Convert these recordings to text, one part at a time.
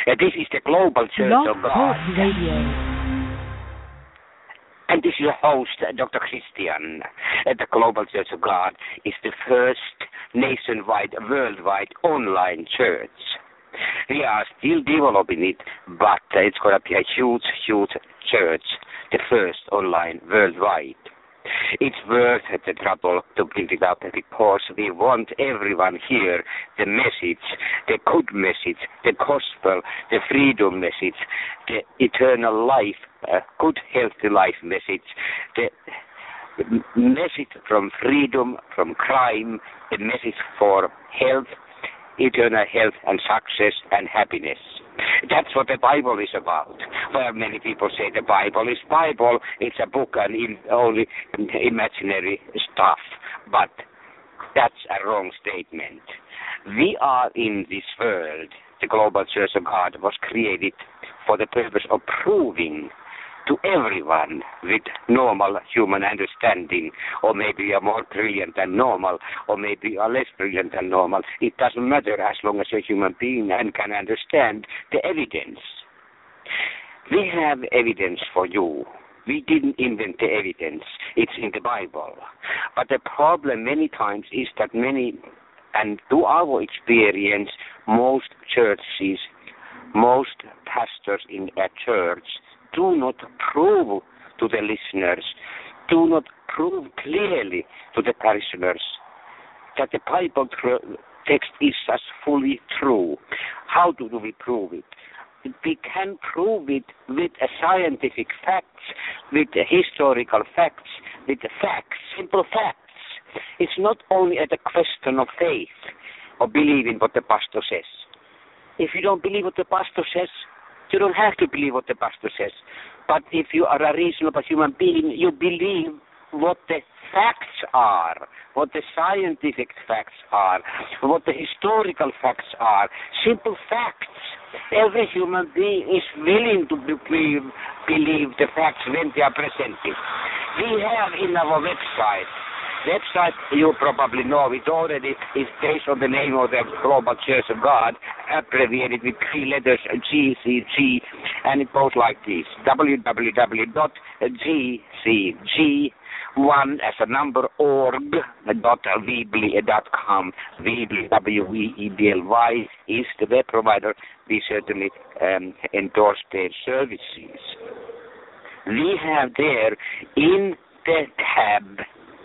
This is the Global Church Blog of God. Talk Radio. And this is your host, Dr. Christian. The Global Church of God is the first nationwide, worldwide online church. We are still developing it, but it's going to be a huge, huge church, the first online worldwide. It's worth the trouble to build it up because we want everyone here the message, the good message, the gospel, the freedom message, the eternal life, good healthy life message, the message from freedom, from crime, the message for health, eternal health and success and happiness. That's what the Bible is about. Well, many people say the Bible is Bible. It's a book and only imaginary stuff. But that's a wrong statement. We are in this world. The Global Church of God was created for the purpose of proving to everyone with normal human understanding, or maybe you are more brilliant than normal, or maybe you are less brilliant than normal. It doesn't matter as long as you're a human being and can understand the evidence. We have evidence for you. We didn't invent the evidence. It's in the Bible. But the problem many times is that and to our experience, most churches, most pastors in a church do not prove to the listeners, do not prove clearly to the parishioners that the Bible text is as fully true. How do we prove it? We can prove it with scientific facts, with historical facts, with facts, simple facts. It's not only a question of faith or believing what the pastor says. If you don't believe what the pastor says, you don't have to believe what the pastor says. But if you are a reasonable human being, you believe what the facts are, what the scientific facts are, what the historical facts are. Simple facts. Every human being is willing to believe the facts when they are presented. We have in our website, you probably know it already, is based on the name of the Global Church of God, abbreviated with 3 letters, GCG, and it goes like this: www.gcg1 as a number org.weebly.com. Weebly, W-E-E-B-L-Y, is the web provider. We certainly endorse their services. We have there in the tab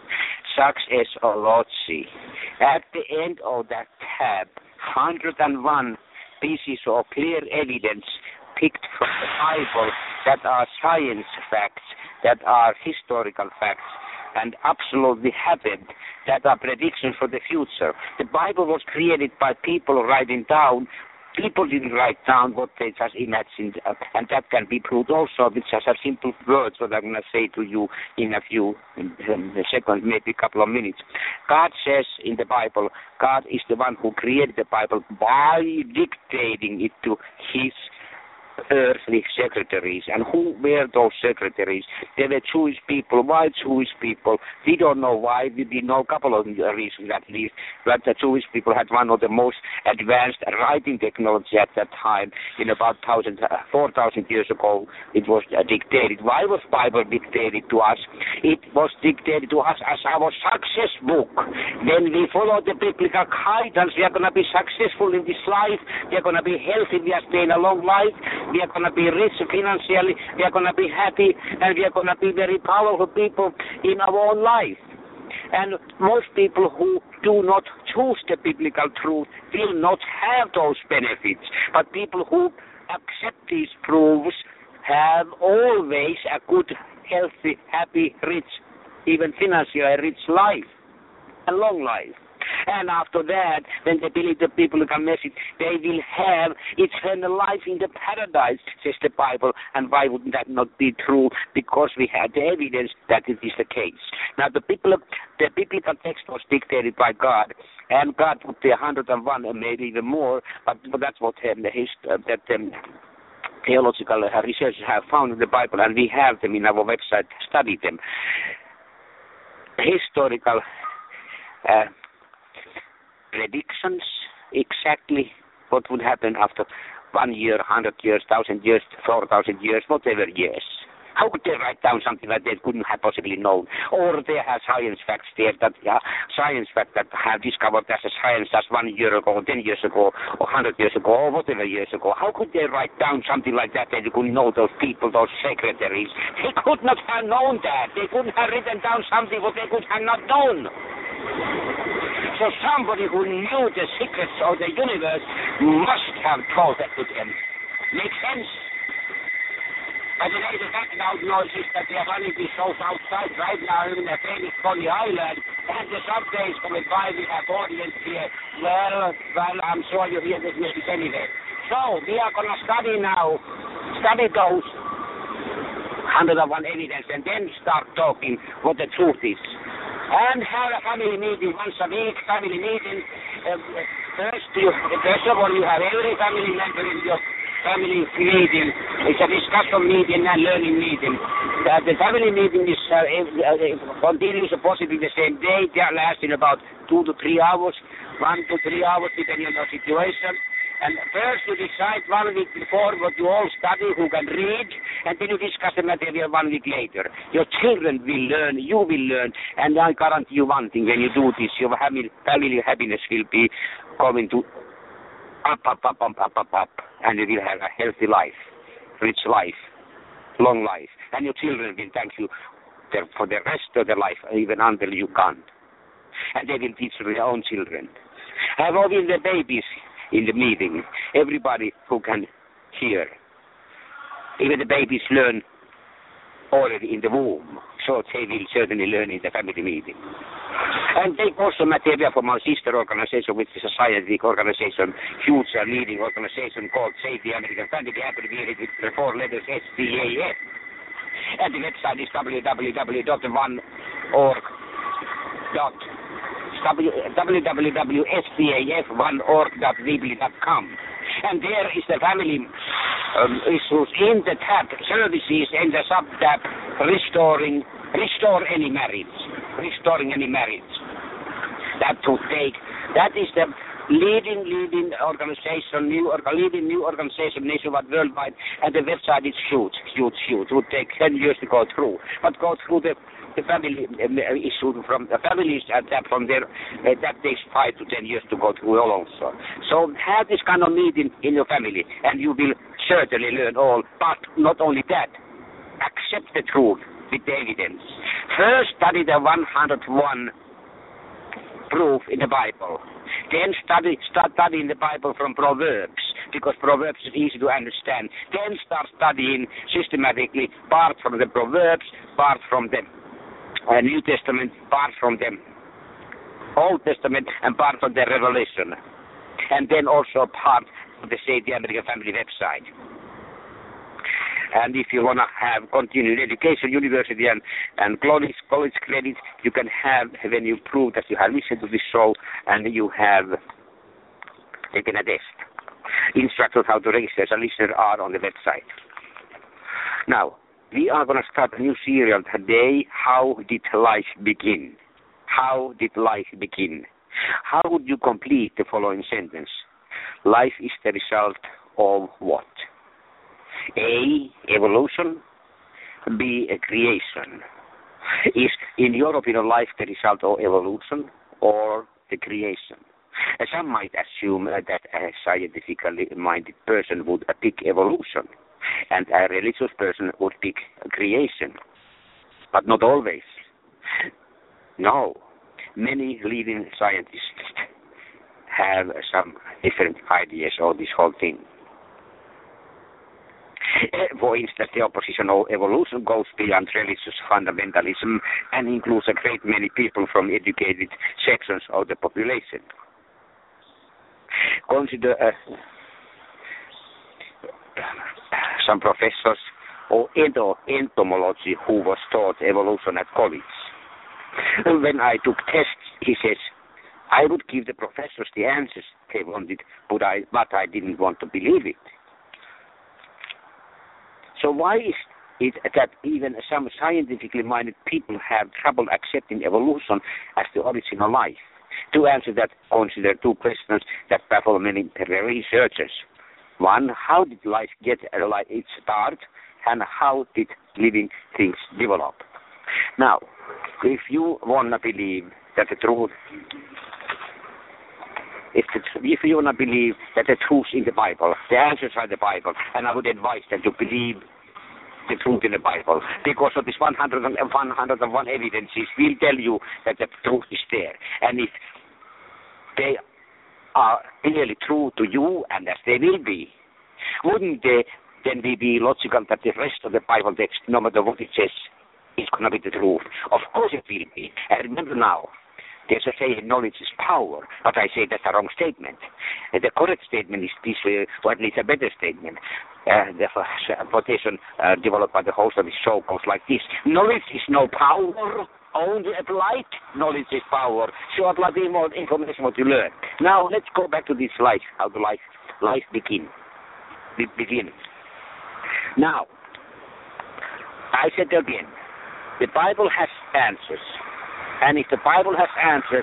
Successology. At the end of that tab, 101 pieces of clear evidence picked from the Bible that are science facts, that are historical facts, and absolutely happened, that are predictions for the future. The Bible was created by people writing down. People didn't write down what they just imagined, and that can be proved also with just a simple words, what I'm going to say to you in a few seconds, maybe a couple of minutes. God says in the Bible, God is the one who created the Bible by dictating it to his earthly secretaries. And who were those secretaries? They were Jewish people. Why Jewish people? We don't know why. We know a couple of reasons at least. But the Jewish people had one of the most advanced writing technology at that time. In about 4,000 years ago, it was dictated. Why was Bible dictated to us? It was dictated to us as our success book. When we follow the biblical guidance, we are going to be successful in this life. We are going to be healthy. We are staying a long life. We are going to be rich financially, we are going to be happy, and we are going to be very powerful people in our own life. And most people who do not choose the biblical truth will not have those benefits. But people who accept these proofs have always a good, healthy, happy, rich, even financially rich life, a long life. And after that, when they believe the biblical message, they will have eternal life in the paradise, says the Bible. And why would that not be true? Because we have the evidence that it is the case. Now, the biblical text was dictated by God, and God put the 101 and maybe even more, but that's what theological researchers have found in the Bible, and we have them in our website, study them. Historical predictions, exactly what would happen after 1 year, 100 years, 1,000 years, 4,000 years, whatever years. How could they write down something that they couldn't have possibly known? Or they have science facts there that science facts that have discovered as a science as 1 year ago, 10 years ago, or 100 years ago, or whatever years ago. How could they write down something like that? They couldn't know those people, those secretaries. They could not have known that. They couldn't have written down something what they could have not known. So somebody who knew the secrets of the universe must have told that to them. Makes sense? But the background noise is that we are running these shows outside right now in the famous Coney Island, and the subway is coming by. We have audience here. Well, I'm sure you hear this music anyway. So we are going to study those 101 evidence, and then start talking what the truth is. And have a family meeting once a week, family meeting. First of all, you have every family member in your family meeting. It's a discussion meeting and learning meeting. The family meeting is continues possibly the same day. They are lasting about 2 to 3 hours, 1 to 3 hours depending on the situation. And first you decide 1 week before what you all study, who can read, and then you discuss the material 1 week later. Your children will learn, you will learn, and I guarantee you one thing, when you do this, your family happiness will be coming to up, and you will have a healthy life, rich life, long life, and your children will thank you for the rest of their life, even until you can't. And they will teach their own children. Have all the babies in the meeting, everybody who can hear. Even the babies learn already in the womb, so they will certainly learn in the family meeting. And take also material from our sister organization, which is a scientific organization, huge and leading organization called Save the American Family, abbreviated with the 4 letters SDAF. And the website is www.sdaf1org.weebly.com. And there is the family issues in the tab, services in the sub-tab, restoring any marriage. That is the leading organization, leading new organization nationwide, worldwide, and the website is huge. It would take 10 years to go through, but go through the family issue from the families and that from there, that takes 5 to 10 years to go through all also. So have this kind of meeting in your family, and you will certainly learn all. But not only that, accept the truth with the evidence. First, study the 101 proof in the Bible. Then start studying the Bible from Proverbs, because Proverbs is easy to understand. Then start studying systematically part from the Proverbs, part from the New Testament, part from the Old Testament, and part from the Revelation. And then also part of the Save the American Family website. And if you want to have continuing education, university, and college credits, you can have when you prove that you have listened to this show and you have taken a test. Instructions how to register as a listener are on the website. Now, we are going to start a new serial today. How did life begin? How did life begin? How would you complete the following sentence? Life is the result of what? A, evolution. B, a creation. Is, in your opinion, life the result of evolution or the creation? Some might assume that a scientifically minded person would pick evolution, and a religious person would pick creation. But not always. No. Many leading scientists have some different ideas of this whole thing. For instance, the opposition of evolution goes beyond religious fundamentalism and includes a great many people from educated sections of the population. Consider some professors of entomology who was taught evolution at college. When I took tests, he says, I would give the professors the answers they wanted, but I didn't want to believe it. So why is it that even some scientifically minded people have trouble accepting evolution as the original life? To answer that, consider 2 questions that baffle many researchers. One, how did life get its start, and how did living things develop? Now, if you want to believe that the truth, if you want to believe that the truth in the Bible, the answers are in the Bible, and I would advise that you believe the truth in the Bible, because of this 101 evidences will tell you that the truth is there. And if they are really true to you, and as they will be, wouldn't they then be logical that the rest of the Bible text, no matter what it says, is going to be the truth? Of course it will be. And remember now, there's a saying, knowledge is power, but I say that's a wrong statement. The correct statement is this, or at least a better statement. The quotation developed by the host of this show goes like this: knowledge is no power, only applied knowledge is power. So apply the more information what you learn. Now let's go back to this life, how the life begins. Now, I said again, the Bible has answers. And if the Bible has answers,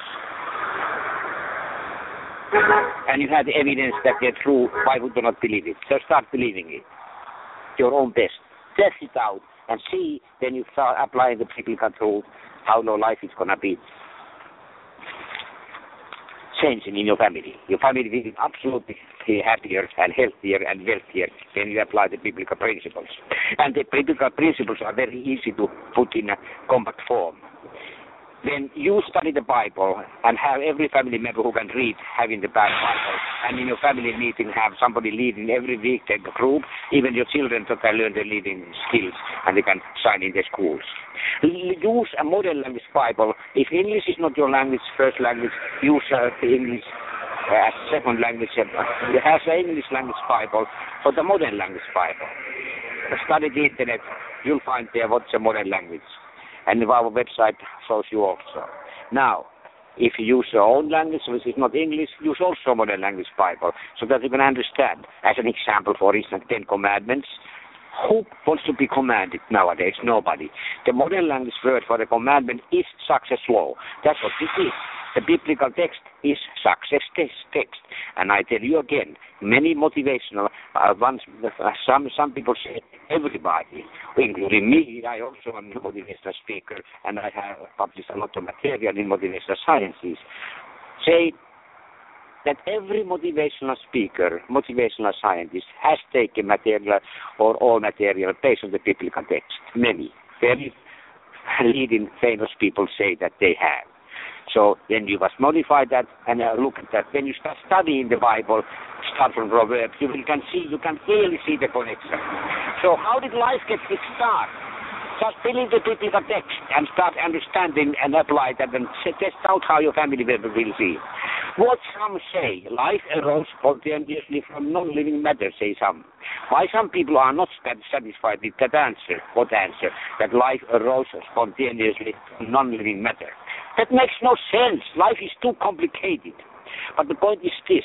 and you have the evidence that they're true, why would you not believe it? So start believing it. Your own best. Test it out and see, then you start applying the biblical truth, how your life is going to be changing in your family. Your family will be absolutely happier and healthier and wealthier when you apply the biblical principles. And the biblical principles are very easy to put in a compact form. When you study the Bible and have every family member who can read having the Bible, and in your family meeting have somebody leading every week, take a group, even your children so can learn the leading skills and they can sign in their schools. Use a modern language Bible. If English is not your language, first language, use the English as second language. You have an English language Bible or the modern language Bible. Study the internet, you'll find there what's a modern language. And our website shows you also. Now, if you use your own language, which is not English, use also modern language Bible, so that you can understand. As an example, for instance, 10 Commandments. Who wants to be commanded nowadays? Nobody. The modern language word for the commandment is success law. That's what it is. The biblical text is success text. And I tell you again, many motivational ones, some people say everybody, including me, I also am a motivational speaker, and I have published a lot of material in motivational sciences, say that every motivational speaker, motivational scientist has taken material or all material based on the biblical text. Many, very leading famous people say that they have. So then you must modify that and look at that. When you start studying the Bible, start from Proverbs, you can clearly see the connection. So how did life get its start? Just believe the biblical text and start understanding and apply that and test out how your family member will see. What some say, life arose spontaneously from non-living matter, say some. Why some people are not satisfied with that answer? What answer? That life arose spontaneously from non-living matter. That makes no sense. Life is too complicated. But the point is this.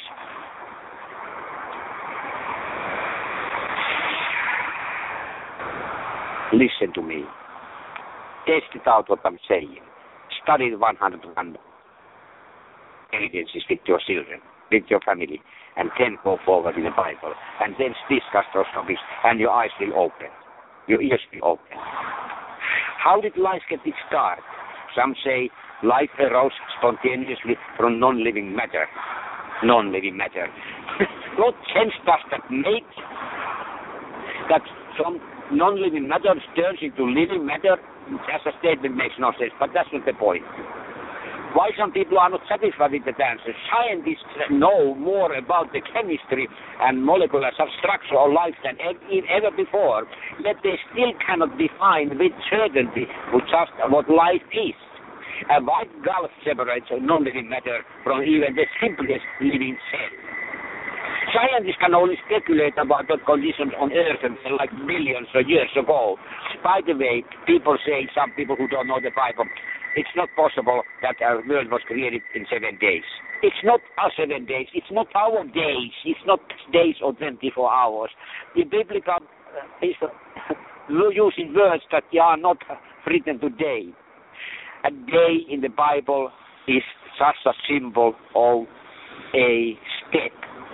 Listen to me. Test it out what I'm saying. Study 101 evidences with your children, with your family, and then go forward in the Bible. And then discuss those topics, and your eyes will open. Your ears will open. How did life get its start? Some say life arose spontaneously from non-living matter. Non-living matter. What sense does that make? That from non-living matter turns into living matter? As a statement makes no sense, but that's not the point. Why some people are not satisfied with that answer? Scientists know more about the chemistry and molecular substructure of life than ever before, yet they still cannot define with certainty just what life is. A wide gulf separates non-living matter from even the simplest living cell. Scientists can only speculate about the conditions on Earth like millions of years ago. By the way, people say, some people who don't know the Bible, it's not possible that our world was created in 7 days. It's not our 7 days. It's not our days. It's not days or 24 hours. The biblical is using words that are not written today. A day in the Bible is just a symbol of a step.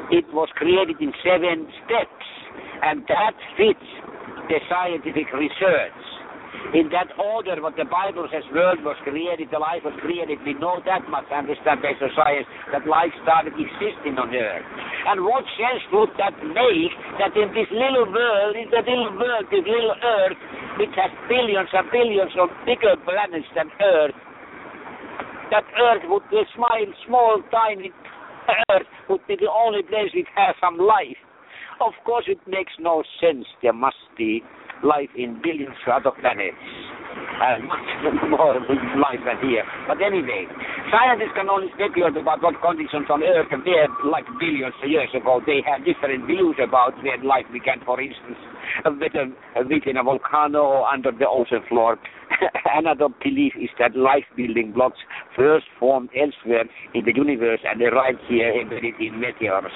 it was created in 7 steps, and that fits the scientific research. In that order, what the Bible says, world was created, the life was created, we know that much, understand based on science, that life started existing on Earth. And what sense would that make, that in this little world, this little Earth, which has billions and billions of bigger planets than Earth, that Earth would be small, tiny Earth would be the only place which has some life. Of course, it makes no sense. There must be life in billions of other planets, and much more life than here. But anyway, scientists can only speculate about what conditions on Earth were like billions of years ago. They have different views about where life began, for instance, within a volcano or under the ocean floor. Another belief is that life building blocks first formed elsewhere in the universe and arrived here embedded in meteors.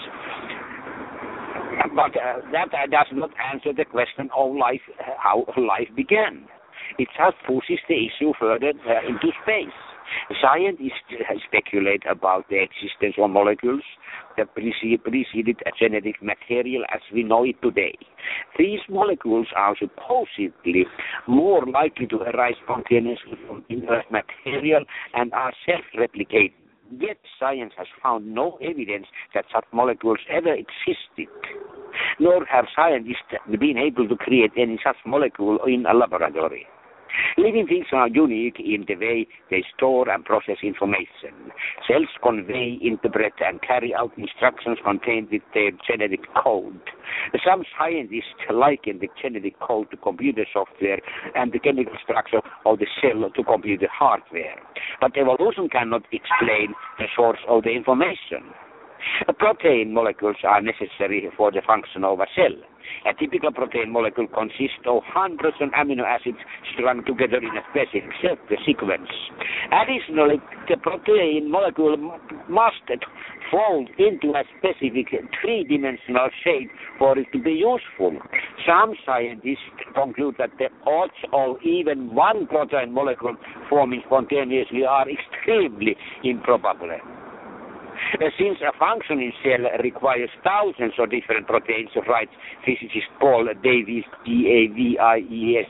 But that does not answer the question of life, how life began. It just pushes the issue further into space. Scientists speculate about the existence of molecules that preceded a genetic material as we know it today. These molecules are supposedly more likely to arise spontaneously from inert material and are self-replicating. Yet science has found no evidence that such molecules ever existed, nor have scientists been able to create any such molecule in a laboratory. Living things are unique in the way they store and process information. Cells convey, interpret, and carry out instructions contained with their genetic code. Some scientists liken the genetic code to computer software and the chemical structure of the cell to computer hardware. But evolution cannot explain the source of the information. Protein molecules are necessary for the function of a cell. A typical protein molecule consists of hundreds of amino acids strung together in a specific sequence. Additionally, the protein molecule must fold into a specific three-dimensional shape for it to be useful. Some scientists conclude that the odds of even one protein molecule forming spontaneously are extremely improbable. Since a functioning cell requires thousands of different proteins, writes physicist Paul Davies, D-A-V-I-E-S,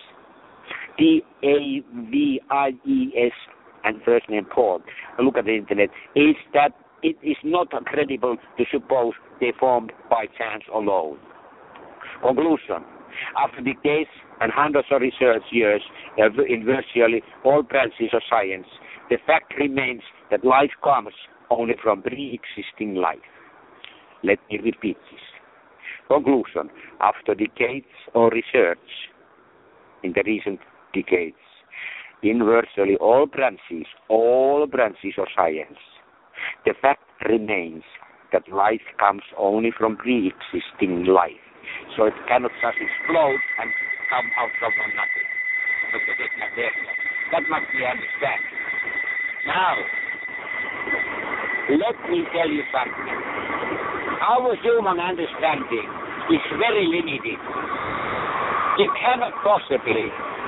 and first name Paul, look at the internet, is that it is not credible to suppose they formed by chance alone. Conclusion. After decades and hundreds of research years in virtually all branches of science, the fact remains that life comes only from pre-existing life. Let me repeat this. Conclusion. After decades of research, in the recent decades, in virtually all branches of science, the fact remains that life comes only from pre-existing life. So it cannot just explode and come out from nothing. That must be understood. Now, let me tell you something. Our human understanding is very limited. We cannot possibly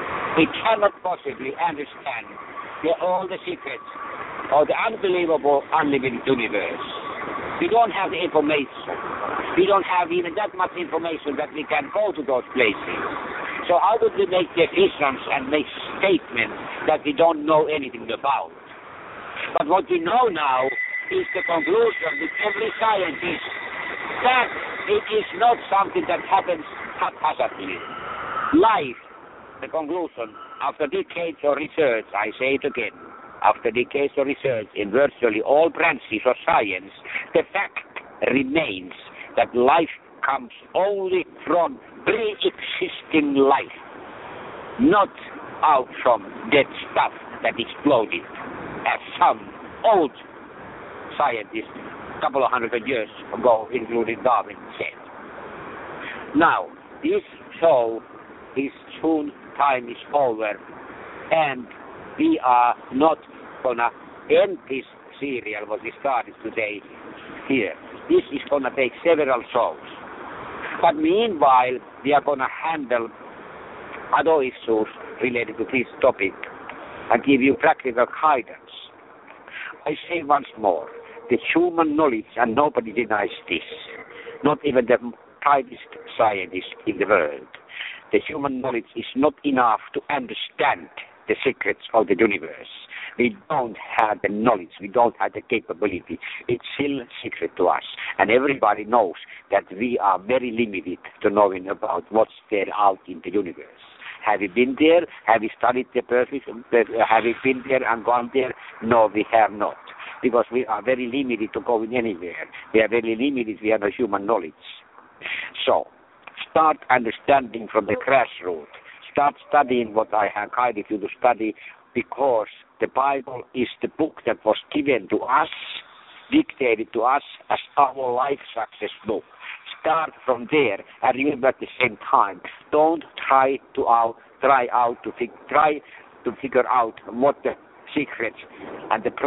understand all the secrets of the unbelievable, unlimited universe. We don't have the information. We don't have even that much information that we can go to those places. So how would we make decisions and make statements that we don't know anything about? But what we know now is the conclusion with every scientist that it is not something that happens haphazardly. Life, the conclusion, after decades of research, I say it again, after decades of research in virtually all branches of science, the fact remains that life comes only from pre-existing life, not out from dead stuff that exploded, as some old scientists a couple of hundred years ago, including Darwin, said. Now, this show is soon, time is over, and we are not gonna end this serial what we started today here. This is gonna take several shows. But meanwhile, we are gonna handle other issues related to this topic and give you practical guidance. I say once more, The human knowledge, and nobody denies this, not even the brightest scientist in the world, the human knowledge is not enough to understand the secrets of the universe. We don't have the knowledge, we don't have the capability. It's still secret to us. And everybody knows that we are very limited to knowing about what's there out in the universe. Have we been there? Have we studied the perfect? Have we been there and gone there? No, we have not. Because we are very limited to going anywhere. We are very limited, we have no human knowledge. So, start understanding from the grassroots. Start studying what I have guided you to study, because the Bible is the book that was given to us, dictated to us as our life success book. Start from there, and remember at the same time, don't try to figure out what the secrets and the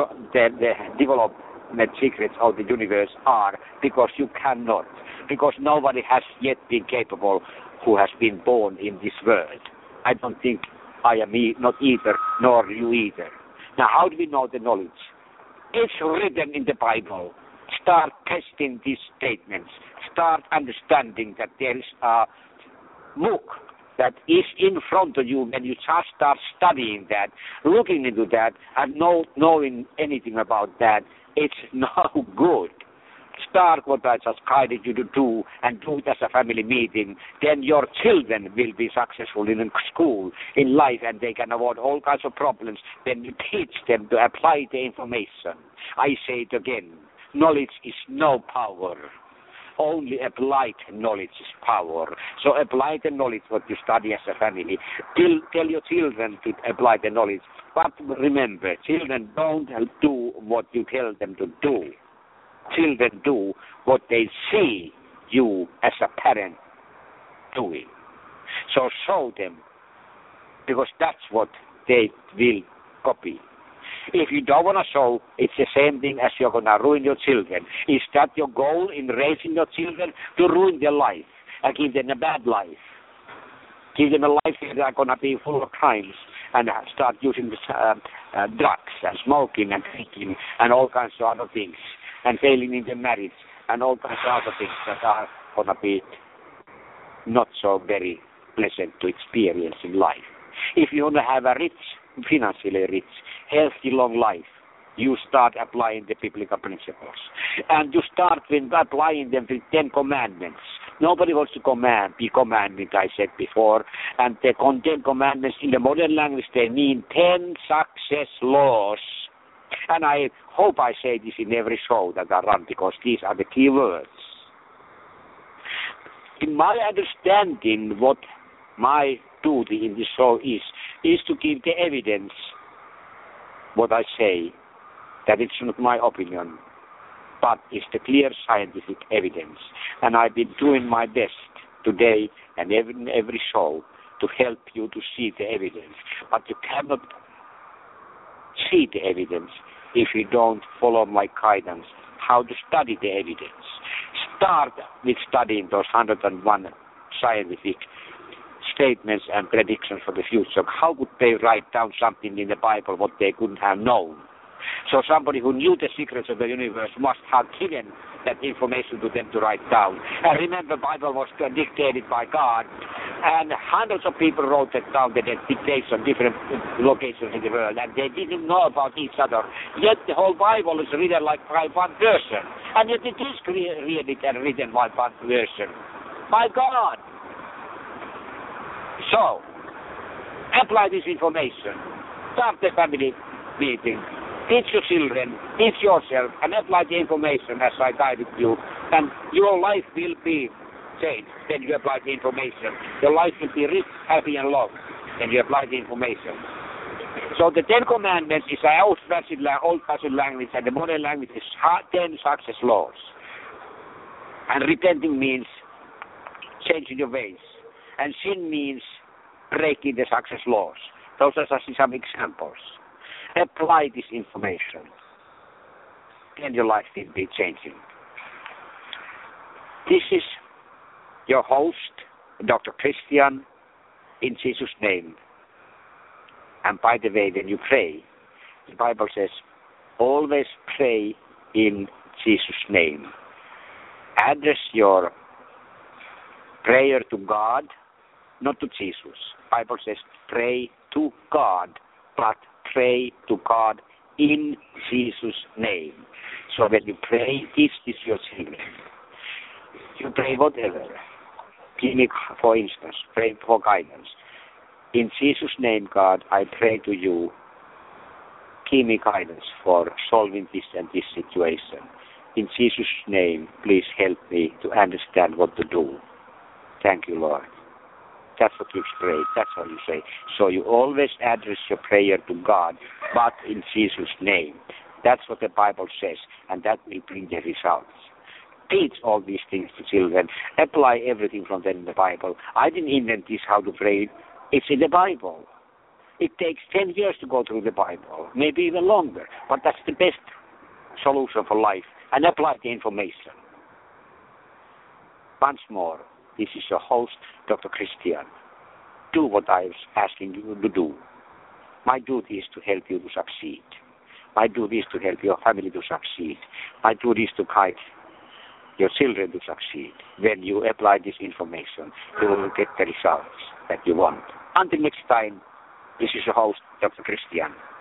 development secrets of the universe are, because you cannot, because nobody has yet been capable who has been born in this world. I don't think I am not either, nor you either. Now, how do we know the knowledge? It's written in the Bible. Start testing these statements. Start understanding that there is a book that is in front of you when you just start studying that, looking into that, and not knowing anything about that. It's no good. Start what I just guided you to do, and do it as a family meeting. Then your children will be successful in school, in life, and they can avoid all kinds of problems. Then you teach them to apply the information. I say it again. Knowledge is no power. Only applied knowledge is power. So apply the knowledge what you study as a family. Tell your children to apply the knowledge. But remember, children don't do what you tell them to do. Children do what they see you as a parent doing. So show them, because that's what they will copy. If you don't want to show, it's the same thing as you're going to ruin your children. Is that your goal in raising your children? To ruin their life and give them a bad life? Give them a life that are going to be full of crimes and start using drugs and smoking and drinking and all kinds of other things, and failing in their marriage and all kinds of other things that are going to be not so very pleasant to experience in life. If you want to have a rich, financially rich, healthy, long life, you start applying the biblical principles. And you start with applying them with 10 commandments. Nobody wants to be commanded, I said before. And the 10 commandments in the modern language, they mean 10 success laws. And I hope I say this in every show that I run, because these are the key words. In my understanding, what my duty in this show is to give the evidence, what I say, that it's not my opinion, but it's the clear scientific evidence. And I've been doing my best today and every show to help you to see the evidence. But you cannot see the evidence if you don't follow my guidance how to study the evidence. Start with studying those 101 scientific statements and predictions for the future. How could they write down something in the Bible what they couldn't have known? So somebody who knew the secrets of the universe must have given that information to them to write down. And remember, the Bible was dictated by God, and hundreds of people wrote it down, the dictation, different locations in the world, and they didn't know about each other. Yet the whole Bible is written like by one person, and yet it is created and written by one person, by God. So, apply this information. Start the family meeting. Teach your children, teach yourself, and apply the information as I guided you. And your life will be changed when you apply the information. Your life will be rich, happy, and long when you apply the information. So the 10 Commandments is an old-fashioned language, and the modern language is 10 success laws. And repenting means changing your ways. And sin means breaking the success laws. Those are some examples. Apply this information, and your life will be changing. This is your host, Dr. Christian, in Jesus' name. And by the way, when you pray, the Bible says, always pray in Jesus' name. Address your prayer to God, not to Jesus. Bible says pray to God, but pray to God in Jesus' name. So when you pray, teach this to your children. You pray whatever. Give me, for instance, pray for guidance. In Jesus' name, God, I pray to you. Give me guidance for solving this and this situation. In Jesus' name, please help me to understand what to do. Thank you, Lord. That's what you pray. That's what you say. So you always address your prayer to God, but in Jesus' name. That's what the Bible says, and that will bring the results. Teach all these things to children. Apply everything from them in the Bible. I didn't invent this, how to pray. It's in the Bible. It takes 10 years to go through the Bible, maybe even longer, but that's the best solution for life, and apply the information. Once more, this is your host, Dr. Christian. Do what I was asking you to do. My duty is to help you to succeed. My duty is to help your family to succeed. My duty is to guide your children to succeed. When you apply this information, you will get the results that you want. Until next time, this is your host, Dr. Christian.